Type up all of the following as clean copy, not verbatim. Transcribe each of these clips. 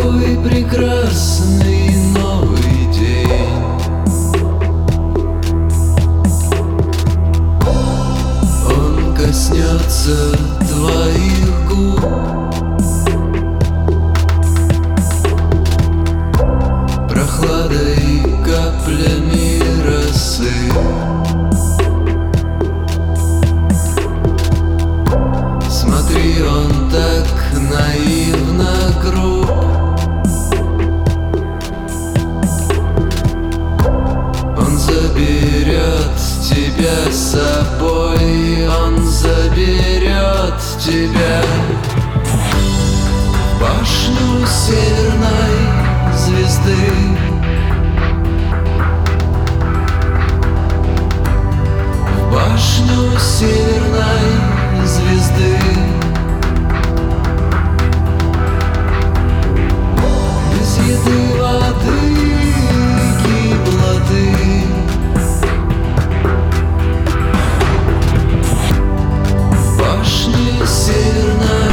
Какой прекрасный новый день. Он коснется твоих губ, прохладой и каплями росы. Смотри, он так наивно груб. Он заберет тебя с собой, он заберет тебя в башню северной звезды. В башню северной звезды. Без еды, воды, кислоты. В башне северной.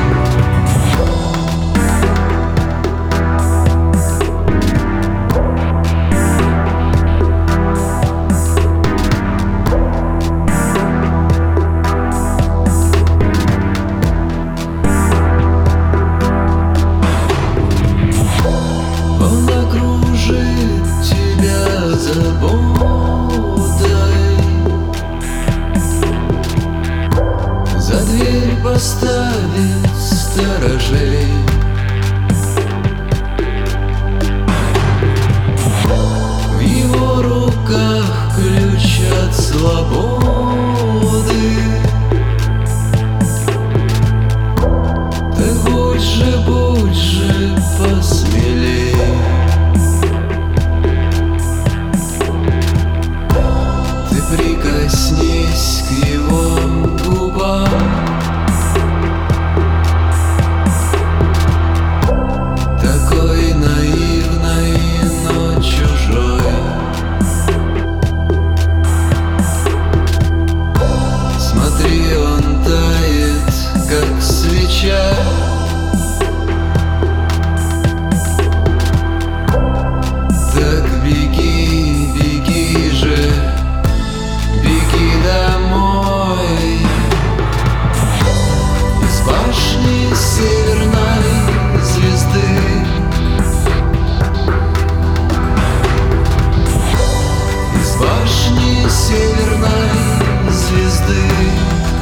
Он окружит тебя заботой, за дверь поставит сторожей. В его руках ключ от свободы. Так будь же посмелей. Ты прикоснись к его губам. Такой наивной, но чужой. Смотри, он тает, как свеча. Так беги, беги же, беги домой. Из башни северной звезды. Из башни северной звезды.